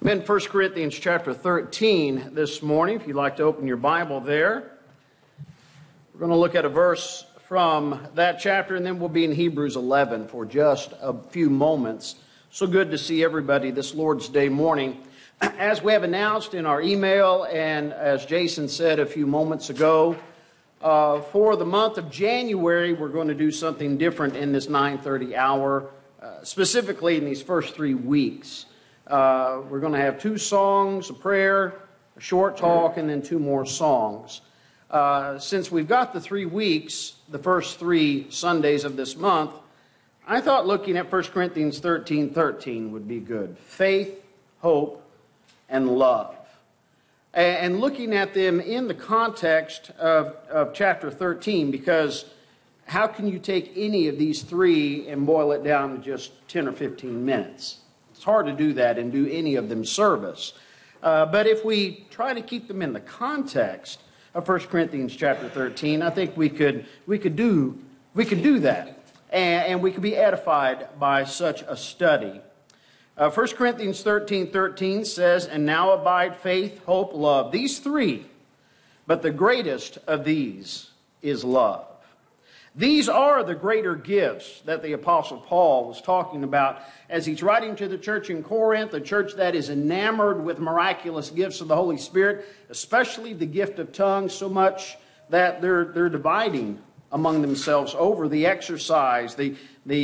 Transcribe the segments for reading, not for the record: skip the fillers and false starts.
In 1 Corinthians chapter 13 this morning, if you'd like to open your Bible there. We're going to look at a verse from that chapter, and then we'll be in Hebrews 11 for just a few moments. So good to see everybody this Lord's Day morning. As we have announced in our email, and as Jason said a few moments ago, for the month of January, we're going to do something different in this 9:30 hour, specifically in these first 3 weeks. We're going to have 2 songs, a prayer, a short talk, and then 2 more songs. Since we've got the 3 weeks, the first 3 Sundays of this month, I thought looking at 1 Corinthians 13:13 would be good. Faith, hope, and love. And looking at them in the context of chapter 13, because how can you take any of these 3 and boil it down to just 10 or 15 minutes? It's hard to do that and do any of them service. But if we try to keep them in the context of 1 Corinthians chapter 13, I think we could do that. And we could be edified by such a study. 1 Corinthians 13:13 says, "And now abide faith, hope, love. These 3, but the greatest of these is love." These are the greater gifts that the Apostle Paul was talking about as he's writing to the church in Corinth, a church that is enamored with miraculous gifts of the Holy Spirit, especially the gift of tongues, so much that they're dividing among themselves over the exercise, the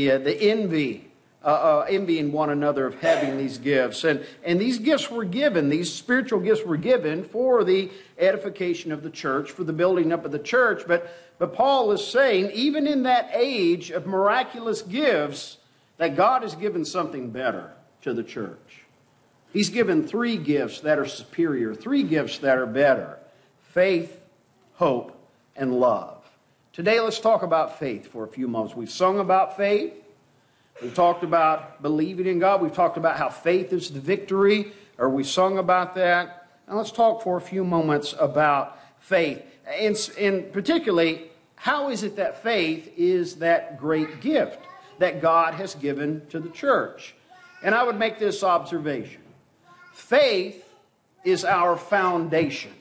envying one another of having these gifts. And these gifts were given, these spiritual gifts were given for the edification of the church, for the building up of the church. But Paul is saying, even in that age of miraculous gifts, that God has given something better to the church. He's given 3 gifts that are superior, 3 gifts that are better: faith, hope, and love. Today, let's talk about faith for a few moments. We've sung about faith. We've talked about believing in God. We've talked about how faith is the victory, or we sung about that. And let's talk for a few moments about faith. And particularly, how is it that faith is that great gift that God has given to the church? And I would make this observation. Faith is our foundation.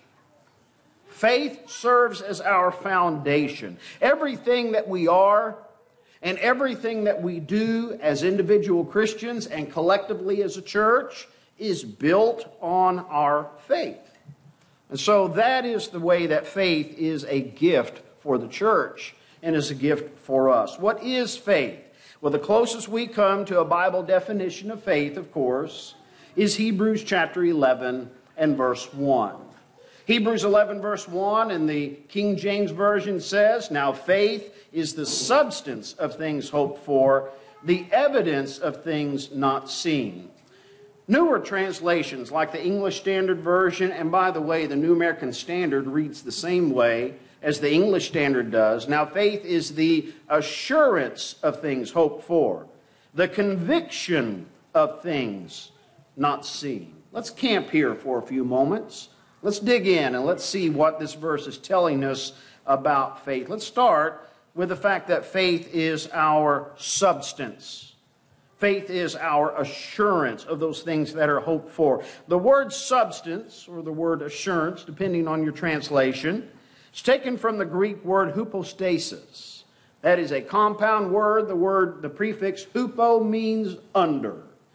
Faith serves as our foundation. Everything that we are and everything that we do as individual Christians and collectively as a church is built on our faith. And so that is the way that faith is a gift for the church and is a gift for us. What is faith? Well, the closest we come to a Bible definition of faith, of course, is Hebrews chapter 11 and verse 1. Hebrews 11 verse 1 in the King James Version says, "Now faith is the substance of things hoped for, the evidence of things not seen." Newer translations like the English Standard Version, and by the way, the New American Standard reads the same way as the English Standard does. Now faith is the assurance of things hoped for, the conviction of things not seen. Let's camp here for a few moments. Let's dig in and let's see what this verse is telling us about faith. Let's start with the fact that faith is our substance. Faith is our assurance of those things that are hoped for. The word substance, or the word assurance, depending on your translation, is taken from the Greek word hypostasis. That is a compound word. The prefix hupo means under,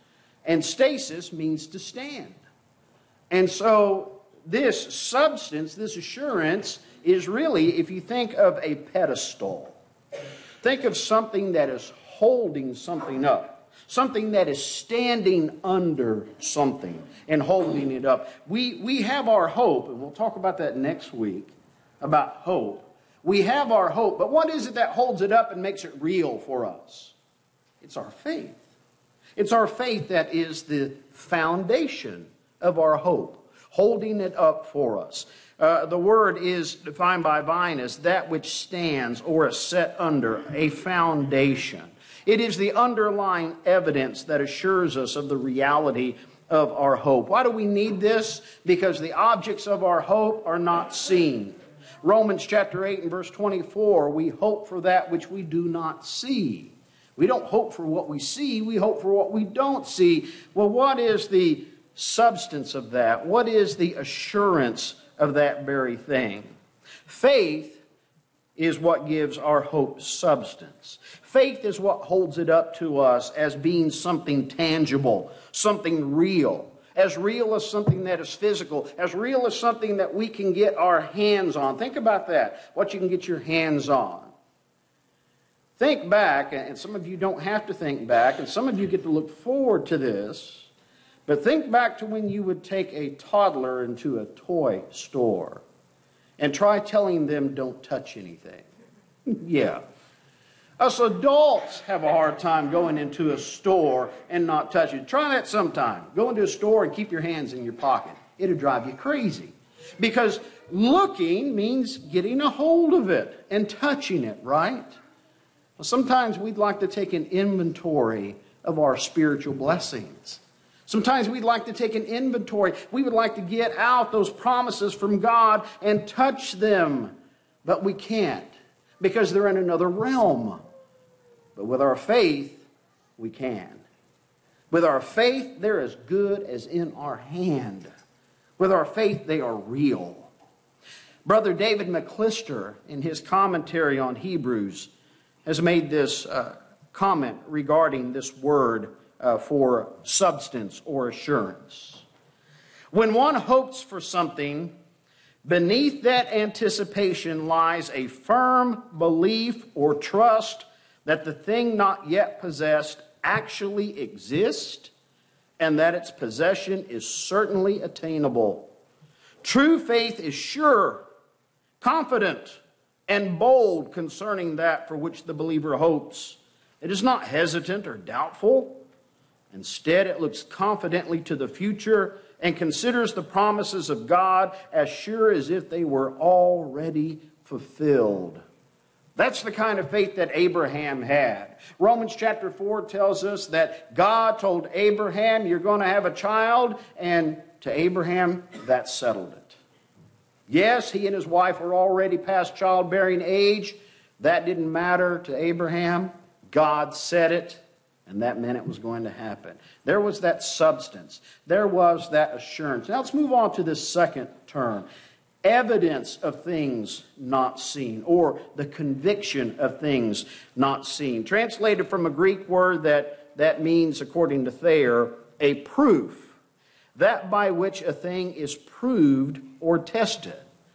and stasis means to stand. And so this substance, this assurance, is really, if you think of a pedestal, think of something that is holding something up, something that is standing under something and holding it up. We have our hope, and we'll talk about that next week, about hope. We have our hope, but what is it that holds it up and makes it real for us? It's our faith. It's our faith that is the foundation of our hope, holding it up for us. The word is defined by Vine as that which stands or is set under a foundation. It is the underlying evidence that assures us of the reality of our hope. Why do we need this? Because the objects of our hope are not seen. Romans chapter 8 and verse 24, we hope for that which we do not see. We don't hope for what we see, we hope for what we don't see. Well, what is the substance of that? What is the assurance of that very thing? Faith is what gives our hope substance. Faith is what holds it up to us as being something tangible, something real. As real as something that is physical, as real as something that we can get our hands on. Think about that, what you can get your hands on. Think back, and some of you don't have to think back, and some of you get to look forward to this, but think back to when you would take a toddler into a toy store and try telling them don't touch anything. Yeah. Us adults have a hard time going into a store and not touching it. Try that sometime. Go into a store and keep your hands in your pocket. It'll drive you crazy. Because looking means getting a hold of it and touching it, right? Well, sometimes we'd like to take an inventory of our spiritual blessings. Sometimes we'd like to take an inventory. We would like to get out those promises from God and touch them. But we can't because they're in another realm. But with our faith, we can. With our faith, they're as good as in our hand. With our faith, they are real. Brother David McClister, in his commentary on Hebrews, has made this comment regarding this word for substance or assurance. When one hopes for something, beneath that anticipation lies a firm belief or trust that the thing not yet possessed actually exists and that its possession is certainly attainable. True faith is sure, confident, and bold concerning that for which the believer hopes. It is not hesitant or doubtful. Instead, it looks confidently to the future and considers the promises of God as sure as if they were already fulfilled. That's the kind of faith that Abraham had. Romans chapter 4 tells us that God told Abraham, you're going to have a child, and to Abraham, that settled it. Yes, he and his wife were already past childbearing age. That didn't matter to Abraham. God said it, and that meant it was going to happen. There was that substance. There was that assurance. Now let's move on to this second term. Evidence of things not seen, or the conviction of things not seen. Translated from a Greek word that means, according to Thayer, a proof. That by which a thing is proved or tested.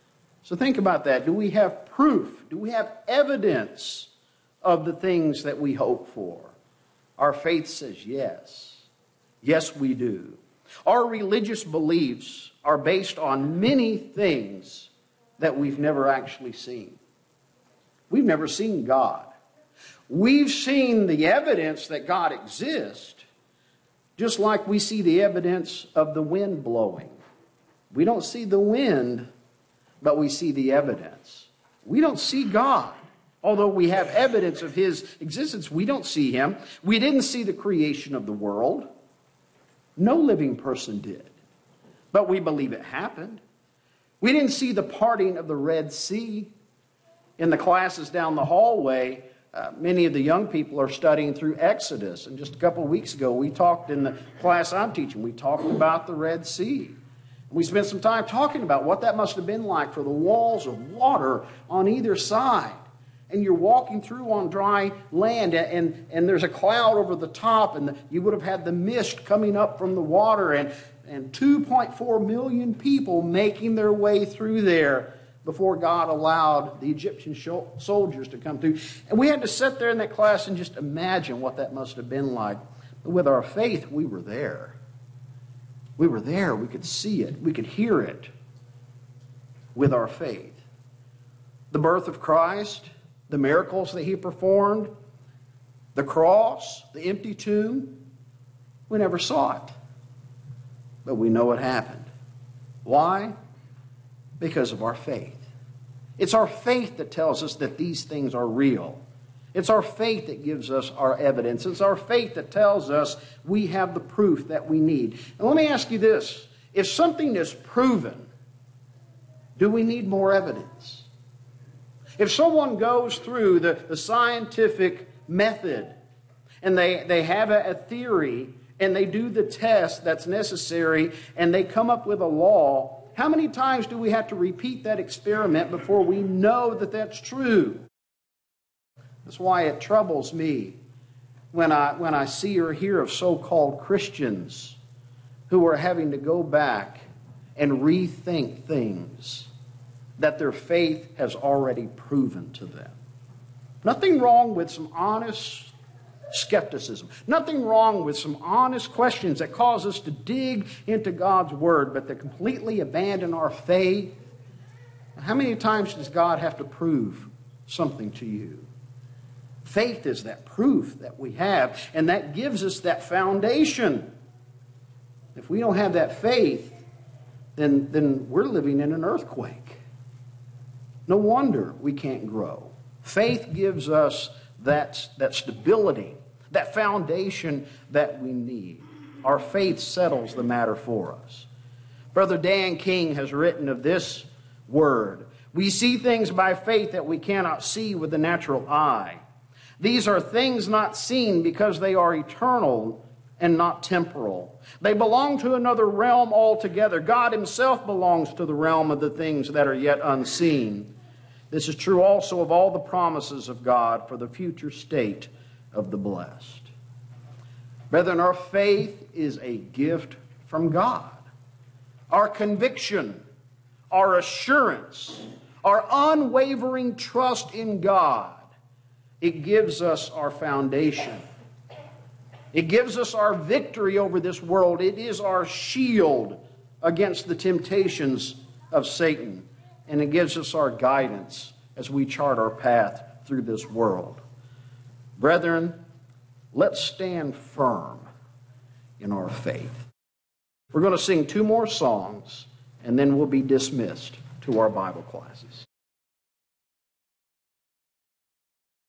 So think about that. Do we have proof? Do we have evidence of the things that we hope for? Our faith says yes. Yes, we do. Our religious beliefs are based on many things that we've never actually seen. We've never seen God. We've seen the evidence that God exists, just like we see the evidence of the wind blowing. We don't see the wind, but we see the evidence. We don't see God. Although we have evidence of His existence, we don't see Him. We didn't see the creation of the world. No living person did. But we believe it happened. We didn't see the parting of the Red Sea. In the classes down the hallway, many of the young people are studying through Exodus. And just a couple of weeks ago, we talked in the class I'm teaching, we talked about the Red Sea. We spent some time talking about what that must have been like for the walls of water on either side. And you're walking through on dry land, and there's a cloud over the top, and you would have had the mist coming up from the water, and 2.4 million people making their way through there before God allowed the Egyptian soldiers to come through. And we had to sit there in that class and just imagine what that must have been like. But with our faith, we were there. We were there. We could see it. We could hear it with our faith. The birth of Christ, the miracles that He performed, the cross, the empty tomb, we never saw it. But we know it happened. Why? Because of our faith. It's our faith that tells us that these things are real. It's our faith that gives us our evidence. It's our faith that tells us we have the proof that we need. And let me ask you this. If something is proven, do we need more evidence? If someone goes through the scientific method and they have a theory and they do the test that's necessary, and they come up with a law, how many times do we have to repeat that experiment before we know that that's true? That's why it troubles me when I see or hear of so-called Christians who are having to go back and rethink things that their faith has already proven to them. Nothing wrong with some honest skepticism. Nothing wrong with some honest questions that cause us to dig into God's Word, but to completely abandon our faith. How many times does God have to prove something to you? Faith is that proof that we have, and that gives us that foundation. If we don't have that faith, then we're living in an earthquake. No wonder we can't grow. Faith gives us that stability, that foundation that we need. Our faith settles the matter for us. Brother Dan King has written of this word: we see things by faith that we cannot see with the natural eye. These are things not seen because they are eternal and not temporal. They belong to another realm altogether. God himself belongs to the realm of the things that are yet unseen. This is true also of all the promises of God for the future state of the blessed. Brethren, our faith is a gift from God. Our conviction, our assurance, our unwavering trust in God, it gives us our foundation. It gives us our victory over this world. It is our shield against the temptations of Satan. And it gives us our guidance as we chart our path through this world. Brethren, let's stand firm in our faith. We're going to sing 2 more songs, and then we'll be dismissed to our Bible classes.